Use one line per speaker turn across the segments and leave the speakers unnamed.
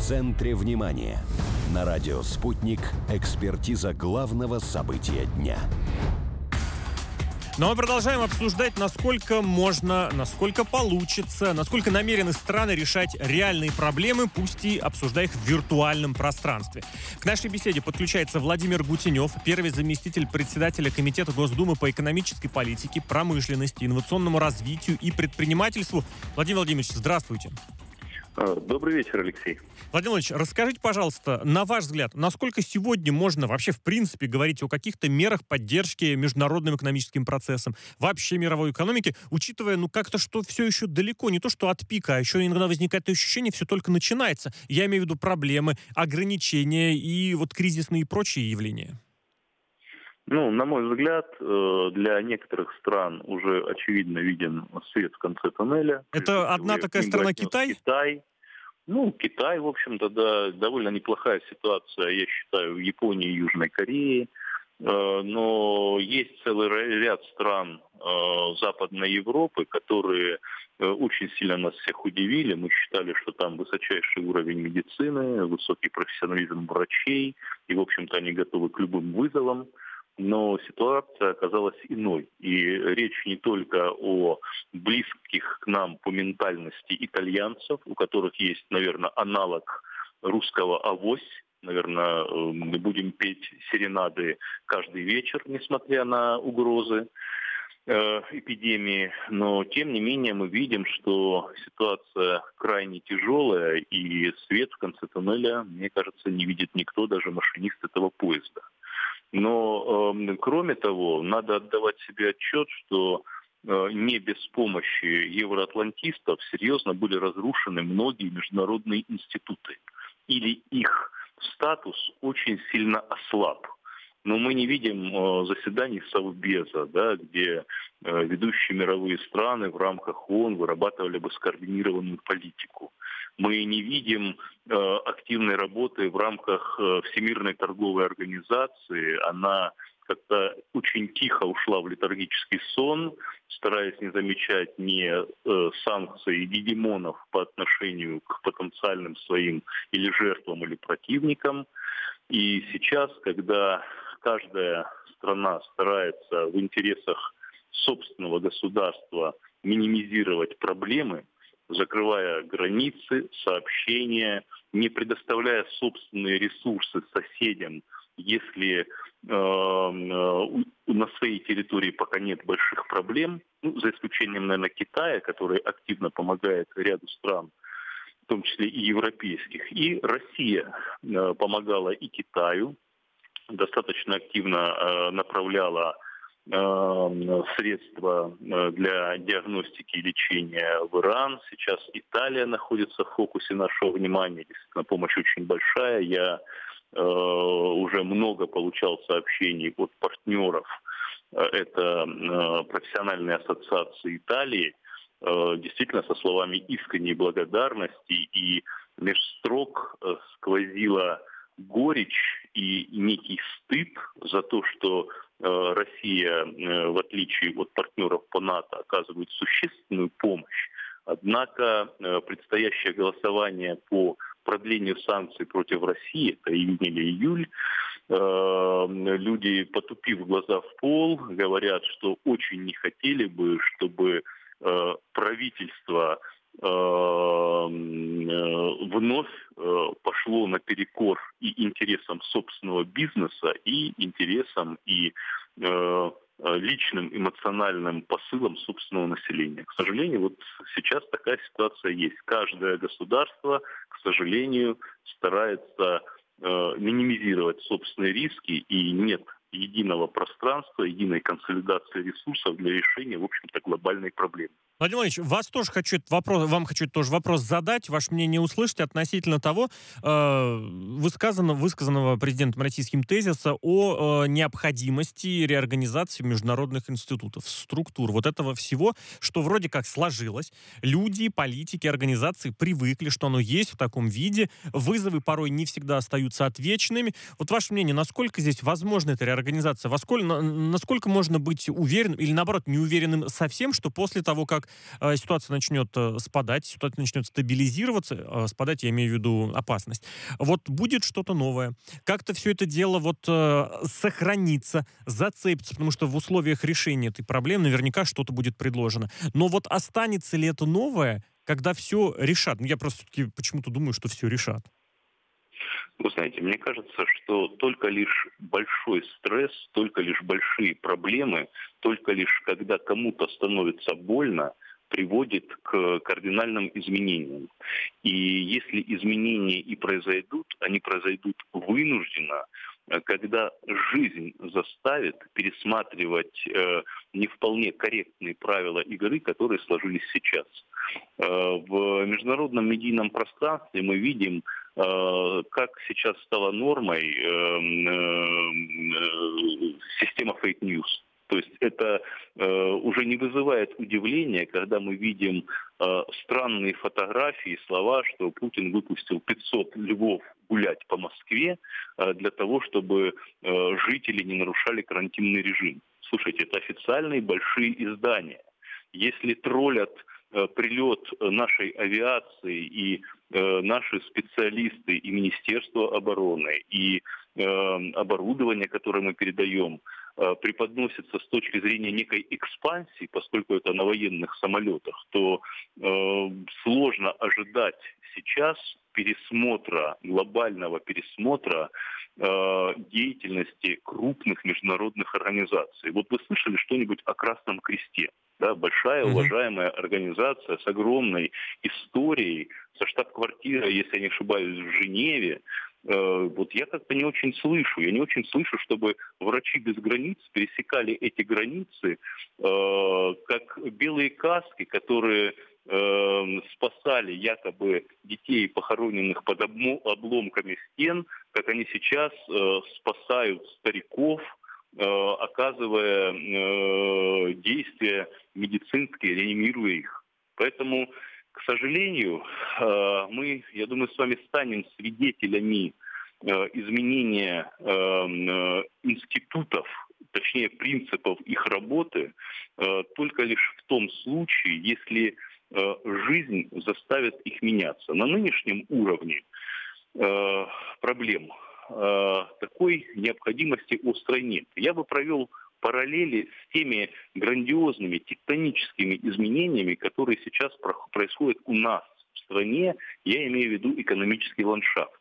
центре внимания. На радио «Спутник» экспертиза главного события дня.
Но мы продолжаем обсуждать, насколько можно, насколько получится, насколько намерены страны решать реальные проблемы, пусть и обсуждая их в виртуальном пространстве. К нашей беседе подключается Владимир Гутенев, первый заместитель председателя Комитета Госдумы по экономической политике, промышленности, инновационному развитию и предпринимательству. Владимир Владимирович, здравствуйте.
Добрый вечер, Алексей.
Владимир Владимирович, расскажите, пожалуйста, на ваш взгляд, насколько сегодня можно вообще в принципе говорить о каких-то мерах поддержки международным экономическим процессам, вообще мировой экономики, учитывая, как-то, что все еще далеко не то, что от пика, а еще иногда возникает ощущение, все только начинается. Я имею в виду проблемы, ограничения и кризисные и прочие явления.
На мой взгляд, для некоторых стран уже очевидно виден свет в конце тоннеля.
Это одна такая страна Китай?
Китай, в общем-то, да, довольно неплохая ситуация, я считаю, в Японии и Южной Корее. Но есть целый ряд стран Западной Европы, которые очень сильно нас всех удивили. Мы считали, что там высочайший уровень медицины, высокий профессионализм врачей, и, в общем-то, они готовы к любым вызовам. Но ситуация оказалась иной. И речь не только о близких к нам по ментальности итальянцев, у которых есть, наверное, аналог русского «авось». Наверное, мы будем петь серенады каждый вечер, несмотря на угрозы эпидемии. Но, тем не менее, мы видим, что ситуация крайне тяжелая, и свет в конце туннеля, мне кажется, не видит никто, даже машинист этого поезда. Но, кроме того, надо отдавать себе отчет, что не без помощи евроатлантистов серьезно были разрушены многие международные институты. Или их статус очень сильно ослаб. Но мы не видим заседаний Совбеза, где ведущие мировые страны в рамках ООН вырабатывали бы скоординированную политику. Мы не видим активной работы в рамках Всемирной торговой организации. Она как-то очень тихо ушла в летаргический сон, стараясь не замечать ни санкций гегемонов по отношению к потенциальным своим или жертвам, или противникам. И сейчас, когда каждая страна старается в интересах собственного государства минимизировать проблемы, закрывая границы, сообщения, не предоставляя собственные ресурсы соседям, если на своей территории пока нет больших проблем, за исключением, наверное, Китая, который активно помогает ряду стран, в том числе и европейских. И Россия помогала и Китаю, достаточно активно направляла средства для диагностики и лечения в Иран. Сейчас Италия находится в фокусе нашего внимания. Действительно, помощь очень большая. Я уже много получал сообщений от партнеров. Это профессиональные ассоциации Италии. Действительно, со словами искренней благодарности, и меж строк сквозила горечь и некий стыд за то, что Россия, в отличие от партнеров по НАТО, оказывает существенную помощь. Однако предстоящее голосование по продлению санкций против России, это июнь или июль, люди, потупив глаза в пол, говорят, что очень не хотели бы, чтобы правительство вновь пошло наперекор и интересам собственного бизнеса, и интересам, и личным эмоциональным посылам собственного населения. К сожалению, сейчас такая ситуация есть. Каждое государство, к сожалению, старается минимизировать собственные риски, и нет единого пространства, единой консолидации ресурсов для решения, в общем-то, глобальной проблемы.
Владимир Владимирович, вам хочу тоже вопрос задать, ваше мнение услышать относительно того высказанного президентом российским тезиса о необходимости реорганизации международных институтов, структур, этого всего, что вроде как сложилось. Люди, политики, организации привыкли, что оно есть в таком виде. Вызовы порой не всегда остаются отвечными. Ваше мнение, насколько здесь возможна эта реорганизация? Насколько можно быть уверенным или, наоборот, неуверенным совсем, что после того, как как ситуация начнет спадать, ситуация начнет стабилизироваться, спадать я имею в виду опасность, вот будет что-то новое. Как-то все это дело вот сохранится, зацепится, потому что в условиях решения этой проблемы наверняка что-то будет предложено. Но вот останется ли это новое, когда все решат? Ну, я просто все-таки почему-то думаю, что все решат.
Вы знаете, мне кажется, что только лишь большой стресс, только лишь большие проблемы, только лишь когда кому-то становится больно, приводит к кардинальным изменениям. И если изменения и произойдут, они произойдут вынужденно, когда жизнь заставит пересматривать не вполне корректные правила игры, которые сложились сейчас. В международном медийном пространстве мы видим, как сейчас стала нормой система фейк-ньюс. То есть это уже не вызывает удивления, когда мы видим странные фотографии, слова, что Путин выпустил 500 львов гулять по Москве для того, чтобы жители не нарушали карантинный режим. Слушайте, это официальные большие издания. Если троллят прилет нашей авиации и наши специалисты и Министерство обороны, и оборудование, которое мы передаем, преподносится с точки зрения некой экспансии, поскольку это на военных самолетах, то сложно ожидать сейчас глобального пересмотра деятельности крупных международных организаций. Вот вы слышали что-нибудь о Красном Кресте? Да, большая, уважаемая организация с огромной историей, со штаб-квартирой, если я не ошибаюсь, в Женеве. Вот я как-то не очень слышу. Я не очень слышу, чтобы врачи без границ пересекали эти границы, как белые каски, которые спасали якобы детей, похороненных под обломками стен, как они сейчас спасают стариков, оказывая действия медицинские, реанимируя их. Поэтому, к сожалению, мы, я думаю, с вами станем свидетелями изменения институтов, точнее принципов их работы, только лишь в том случае, если жизнь заставит их меняться. На нынешнем уровне проблем такой необходимости острой нет. Я бы провел параллели с теми грандиозными тектоническими изменениями, которые сейчас происходят у нас в стране, я имею в виду экономический ландшафт.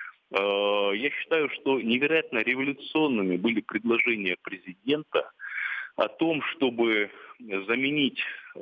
Я считаю, что невероятно революционными были предложения президента о том, чтобы заменить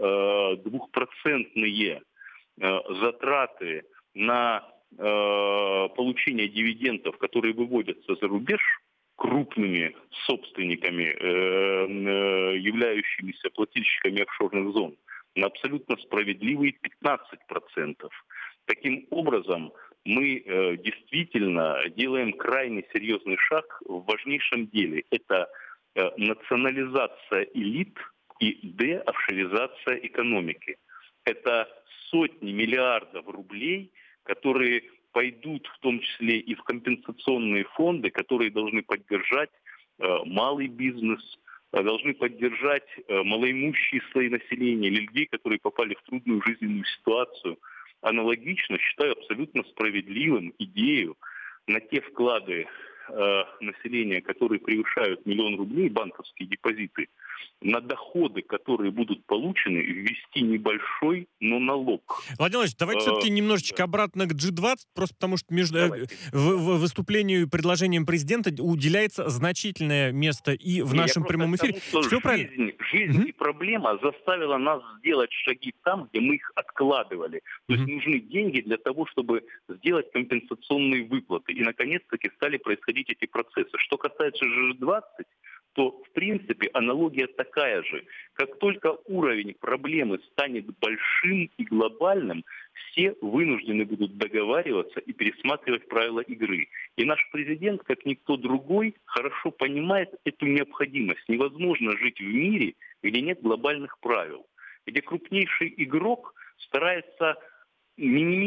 2% затраты на получение дивидендов, которые выводятся за рубеж крупными собственниками, являющимися плательщиками офшорных зон, на абсолютно справедливые 15%. Таким образом, мы действительно делаем крайне серьезный шаг в важнейшем деле. Это национализация элит и деофшоризация экономики. Это сотни миллиардов рублей, которые пойдут в том числе и в компенсационные фонды, которые должны поддержать малый бизнес, должны поддержать малоимущие слои населения, людей, которые попали в трудную жизненную ситуацию. Аналогично считаю абсолютно справедливым идею на те вклады населения, которые превышают 1 000 000 рублей, банковские депозиты, на доходы, которые будут получены, ввести небольшой, но налог.
Владимир Владимирович, давайте все-таки немножечко обратно к G20, просто потому что в выступлению и предложениям президента уделяется значительное место и в нашем прямом эфире. Все правильно.
Жизнь и проблема заставила нас сделать шаги там, где мы их откладывали. То есть нужны деньги для того, чтобы сделать компенсационные выплаты. И, наконец-таки, стали происходить эти процессы. Что касается G20, то, в принципе, аналогия такая же. Как только уровень проблемы станет большим и глобальным, все вынуждены будут договариваться и пересматривать правила игры. И наш президент, как никто другой, хорошо понимает эту необходимость. Невозможно жить в мире, где нет глобальных правил, где крупнейший игрок старается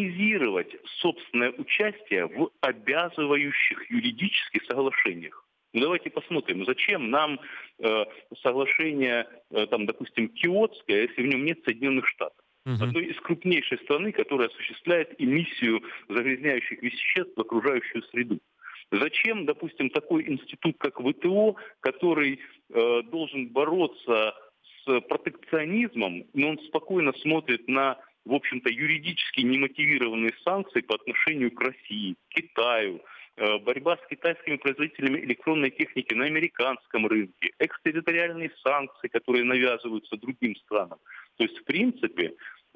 минимизировать собственное участие в обязывающих юридических соглашениях. Ну, давайте посмотрим, зачем нам соглашение, допустим, Киотское, если в нем нет Соединенных Штатов. Одной из крупнейшей страны, которая осуществляет эмиссию загрязняющих веществ в окружающую среду. Зачем, допустим, такой институт, как ВТО, который должен бороться с протекционизмом, но он спокойно смотрит на, в общем-то, юридически немотивированные санкции по отношению к России, Китаю, борьба с китайскими производителями электронной техники на американском рынке, экстерриториальные санкции, которые навязываются другим странам. То есть, в принципе,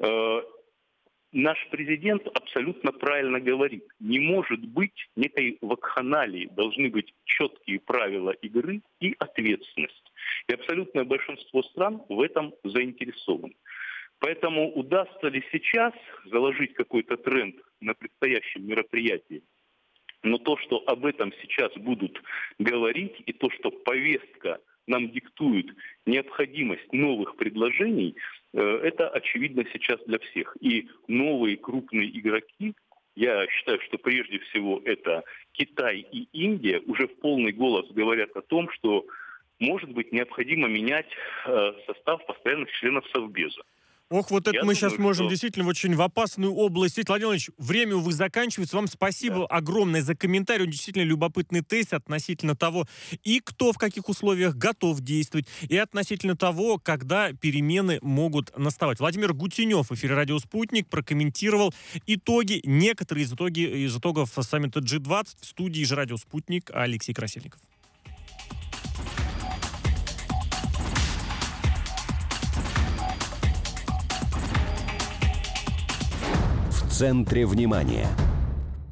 наш президент абсолютно правильно говорит. Не может быть некой вакханалии. Должны быть четкие правила игры и ответственность. И абсолютное большинство стран в этом заинтересованы. Поэтому удастся ли сейчас заложить какой-то тренд на предстоящем мероприятии? Но то, что об этом сейчас будут говорить, и то, что повестка нам диктует необходимость новых предложений, это очевидно сейчас для всех. И новые крупные игроки, я считаю, что прежде всего это Китай и Индия, уже в полный голос говорят о том, что, может быть, необходимо менять состав постоянных членов Совбеза.
Ох, вот это мы сейчас можем действительно очень в опасную область. Владимир Владимирович, время, увы, заканчивается. Вам спасибо огромное за комментарий. Он действительно любопытный тест относительно того, и кто в каких условиях готов действовать, и относительно того, когда перемены могут наставать. Владимир Гутенев в эфире «Радио Спутник» прокомментировал некоторые из итогов саммита G20 в студии же «Радио Спутник» Алексей Красильников.
В центре внимания.